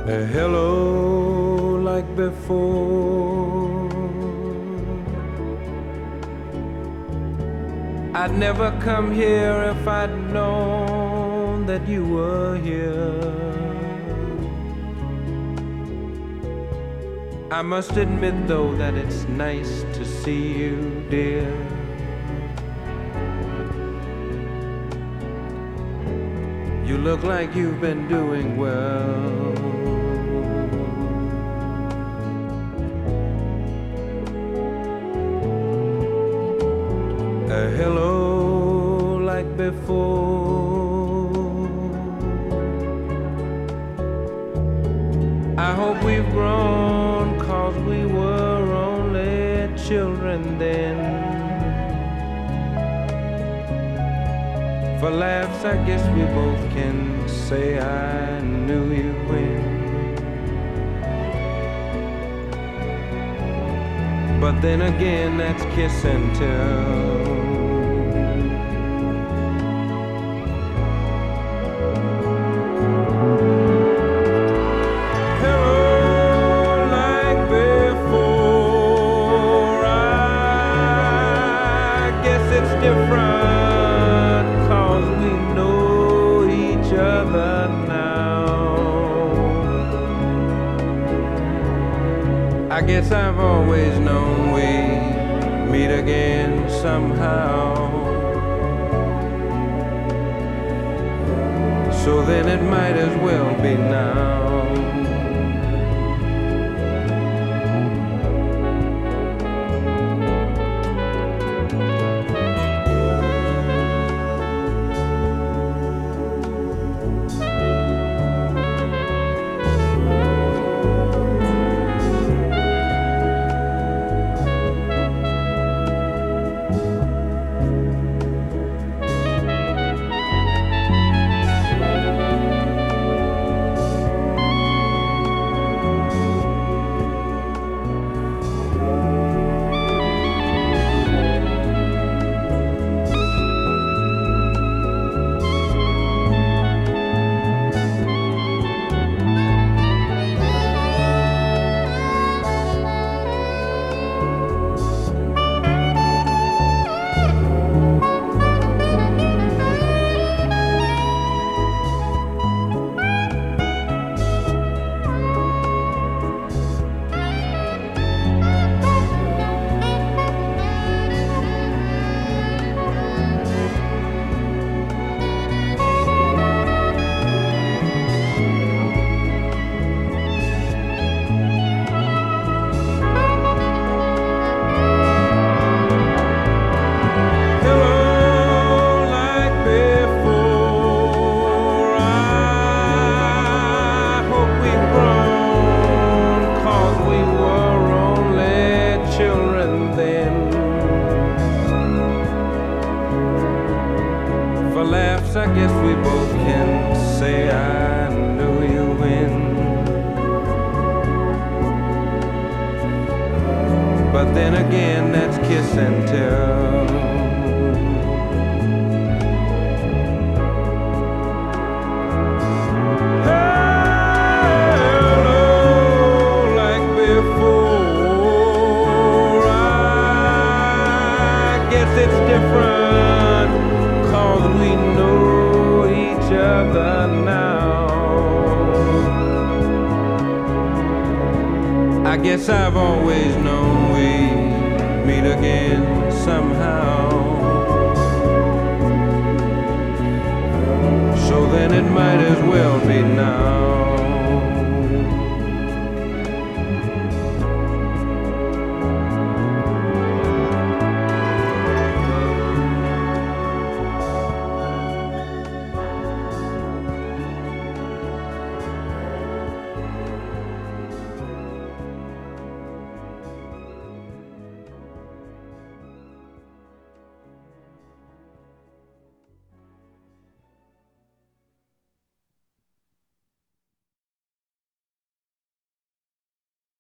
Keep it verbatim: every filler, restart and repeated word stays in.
A hello like before. I'd never come here if I'd known that you were here. I must admit though that it's nice to see you, dear. You look like you've been doing well. A hello like before. I hope we've grown, 'cause we were only children then. For laughs, I guess we both can say I knew you when. But then again, that's kiss and tell. Different, 'cause we know each other now. I guess I've always known we'd meet again somehow. So then it might as well be now. For laughs, I guess we both can say I knew you when. But then again, that's kiss and tell. Hello, like before. I guess it's different, 'cause we know each other now. I guess I've always known we'd meet again somehow. So then it might as well be now.